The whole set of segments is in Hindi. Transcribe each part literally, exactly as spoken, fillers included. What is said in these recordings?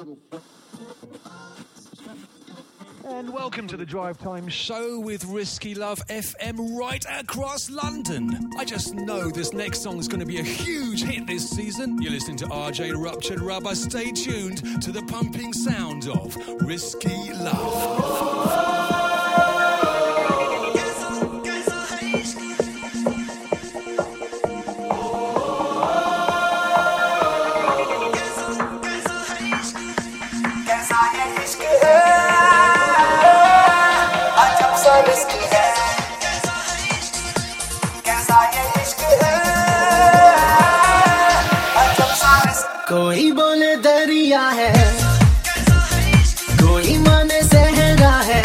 And welcome to the Drive Time Show with Risky Love F M right across London. I just know this next song is going to be a huge hit this season. You're listening to R J Ruptured Rubber. Stay tuned to the pumping sound of Risky Love. कोई बोले दरिया है, कोई माने सहरा है,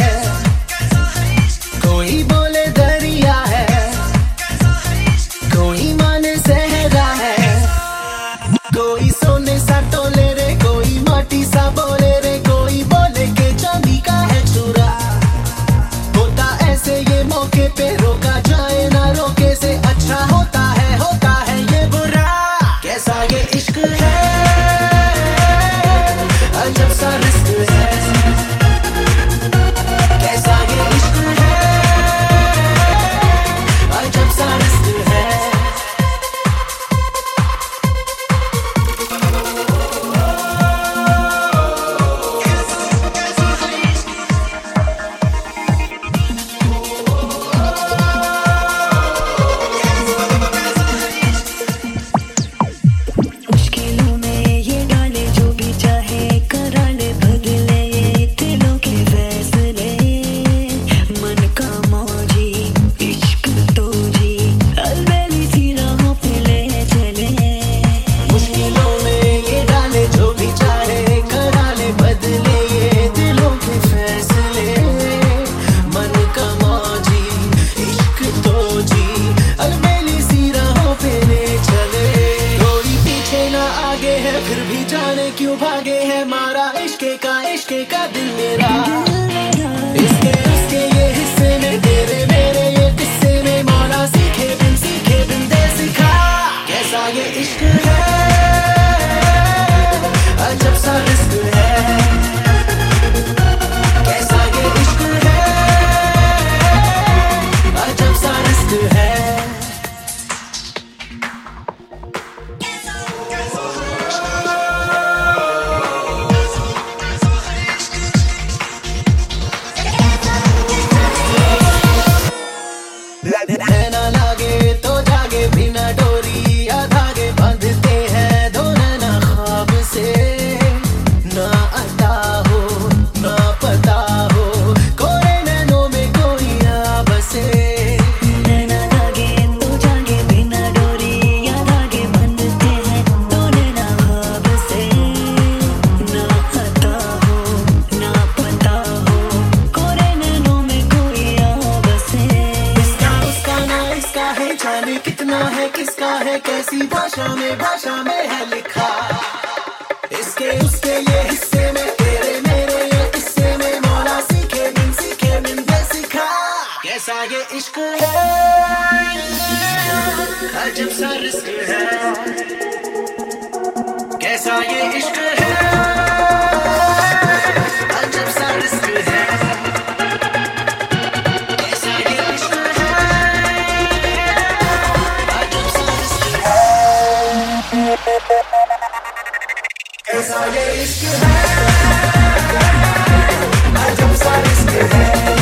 कोई बोले दरिया है, कोई माने सहरा है, कोई सोने सा तोले रे, कोई माटी सा बोले रे, कोई बोले के चांदी का है चूरा। होता ऐसे ये मौके पे रोका जाए ना रोके से अच्छा होता है, होता है ये बुरा। कैसा ये इश्क है, अजब सा रिस्क है, कैसा ये इश्क है, अजब सा रिस्क है। मुश्किलों में ये डाले जो भी चाहे करा ले, बदले ये दिलों के फैसले। मन का मौजी इश्क तो जी अलबेली सी राहों पे ले चले। मुश्किलों में ये डाले जो भी चाहे करा ले, बदले ये दिलों के फैसले। मन का मौजी इश्क तो जी अलबेली सी राहों पे ले चले। कोई पीछे ना आगे है फिर भी जाने क्यों भागे है, मारा इश्के का इश्के का दिल मेरा। इसके उसके ये हिस्से में तेरे मेरे ये किस्से में, मौला सीखे बिन सीखे बिन दे सिखा। कैसा ये इश्क है, अजब सा रिस्क है, कैसा ये इश्क है, अजब सा रिस्क है। नैना लागे तो जागे बिना डोरी या धागे, बांधते हैं दो नैना ख्वाब से। ना अता हो ना पता हो, कोरे नैनों में कोई आ बसे। नैना लागे तो जागे बिना डोरी या धागे, बंधते हैं तो नैना ख्वाब से। ना आता हो ना पता हो, कोरे नैनों में कोई आ बसे। इसका उसका ना इसका है, जाने कितना है किसका है, कैसी भाषा में भाषा में है लिखा। इसके उसके ये हिस्से में तेरे मेरे ये किस्से में, मौला सीखे बिन सीखे बिन दे सिखा। कैसा ये इश्क है, अजब सा रिस्क है, कैसा ये इश्क है, अजब सा रिस्क है, कैसा ये इश्क है, अजब सा रिस्क है, कैसा ये इश्क है, अजब सा रिस्क है।